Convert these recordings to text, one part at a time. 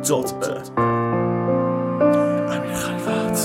امیر خلوت.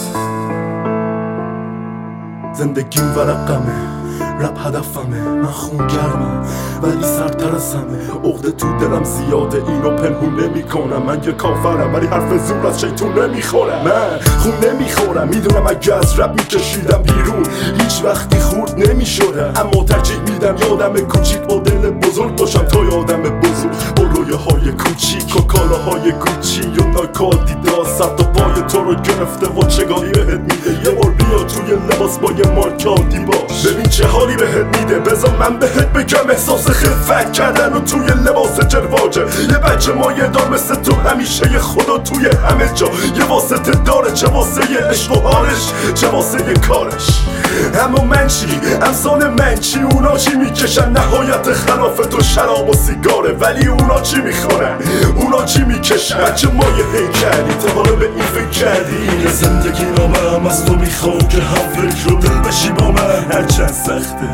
زندگیم ورقمه، رپ هدفمه، من خونگرمم ولی سرتر از همه. عقده تو دلم زیاده، اینو پنهون نمی کنم. من یه کافرم ولی حرف زور از شیطون نمیخورم. من خون نمیخورم، میدونم اگه از رپ میکشیدم بیرون هیچ وقتی خورد نمیشدم. اما ترجیح میدم یادم کوچیک با دل بزرگ باشم تا یادم بزرگ با رویاهای کوچیک و کالاهای گوچی و ناکادیداس. سر تا پای تو رو گرفته و چگاهی بهت میده. یه بار بیا توی لباس با یه مارکادی باش، ببین چه حالی بهت میده. بذار من بهت بگم احساس خفت کردن و توی لباس جرواجه. یه بچه مایه دار مثل تو همیشه یه خدا توی همه جا. یه واسطه داره، چه واسه یه عشق و حالش، چه واسه یه کارش. اما من چی؟ امثال من چی؟ اونا چی میکشن؟ نهایت خلاف تو شراب و سیگاره، ولی اونا چی میخورن؟ اونا چی میکشن؟ بچه مایه هیکلی تا حالا به این فکر کردی؟ این زندگی نامم از تو میخوام که هم فکر رو دل بشی با من، هرچند سخته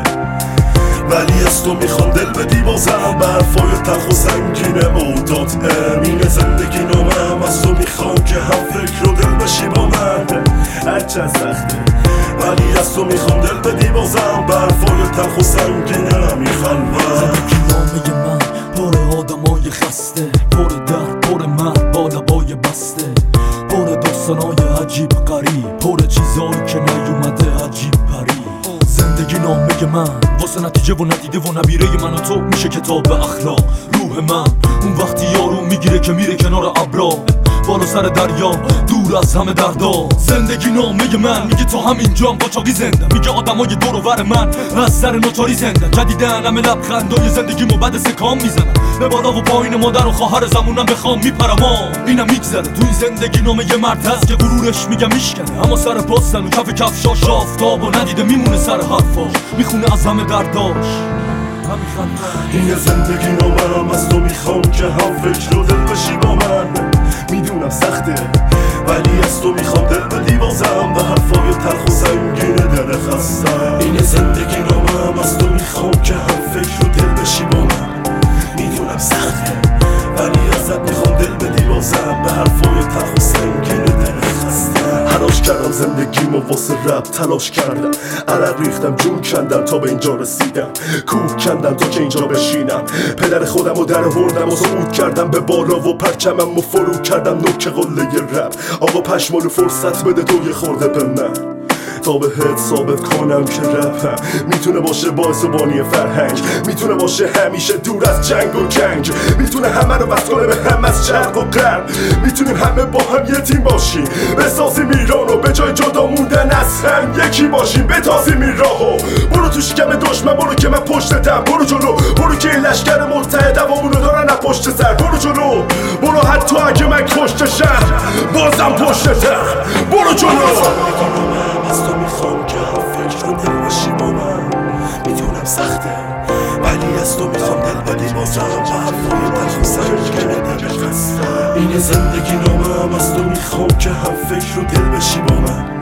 ولی از تو میخوام دل بدی بازم. برفای تلخ و سنگین عودات امین زندگی نامم از تو میخوام که هم فکر رو دل بشی با من، هرچند سخته ولی از تو میخوام دل بدی بازم. برفای تلخ و سنگین امیر خلوت. زندگی نامه من پر آدمای خسته، پر درد، پر مرد با لبای بسته، پر داستانای عجیب غریب، پر چیزایی که نیومده عجیب پری. زندگی نامه من واسه نتیجه و ندیده و نبیره من و تو میشه کتاب اخلاق. روح من اون وقتی یارو میگیره که میره کنار ابرا، بالا سر دریا دور از همه دردا. زندگی نامه من میگه تا همینجام قاچاقی زنده، میگه آدمای دور و بر من از سر نوتاری زنده. جدیدن همه لبخندای زندگیمو بعد سکام میزنن، به بالا و پایین مادر و خواهر زمونم بخوام میپرم. اینم میگذره تو این زندگی نامه یه مرد هست که غرورش میگه میشکنه، اما سر پاستن و کف کفشاش آفتاب و ندیده میمونه سر حرفاش، میخونه از همه درداش. این زندگی نامم از تو میخوام که هم فکر و دل بشی با من. میدونم سخته ولی از تو میخوام دل بدی بازم، به حرفای تلخ و سنگین دل خستم. این زندگی نامم از تو میخوام که هم فکر و دل بشی با من. میدونم سخته ولی ازت میخوام دل بدی بازم، به حرفای تلخ و سنگین دل خستم. تلاش کردم زندگیمو واسه رپ تلاش کردم، عرق ریختم جون کندم تا به اینجا رسیدم، کوه کندم تا که اینجا بشینم. پدر خودمو در آوردم و صعود کردم به بالا و پرچممو فرو کردم نوک قله رپ. آقا پشمالو فرصت بده تو یه خورده به من تا بهت ثابت کنم که رپم میتونه باشه باعث و بانی فرهنگ، میتونه باشه همیشه دور از جنگ و جنگ، میتونه همه رو وصل کنه به هم از شرق و غرب. میتونیم همه با هم یه تیم باشیم، بسازیم ایران و به جای جدا موندن از هم یکی باشیم. بتازیم این راهو، برو تو شکم دشمن، برو که من پشتتم، برو جلو، برو که این لشکر مرتعد دوامونو دارن از پشت سر. برو جلو، برو حتی اگه من کشتشم بازم پشتتم، برو جلو. از تو میخوام که هم فکر رو دل بشی با من. میدونم سخته ولی از تو میخوام دل بدی بازم، با حرفای تلخ و سنگین دل خستم. این زندگی نامم از تو میخوام که هم فکر رو دل بشی با من.